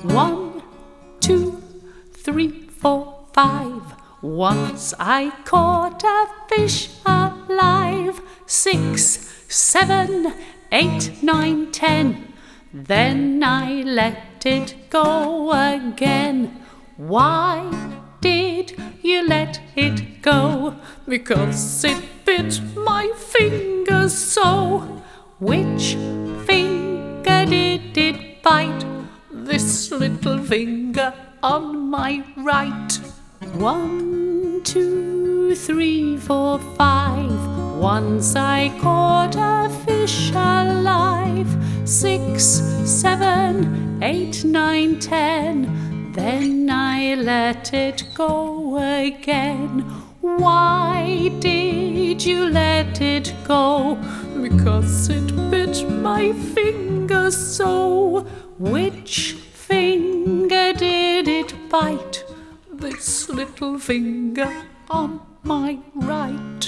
1, 2, 3, 4, 5. Once I caught a fish alive. 6, 7, 8, 9, 10. Then I let it go again. Why did you let it go? Because it bit my finger so. Which finger did it bite? This little finger on my right. 1, 2, 3, 4, 5. Once I caught a fish alive. 6, 7, 8, 9, 10. Then I let it go again. Why did you let it go? Because it bit my finger so. Which finger did it bite? This little finger on my right.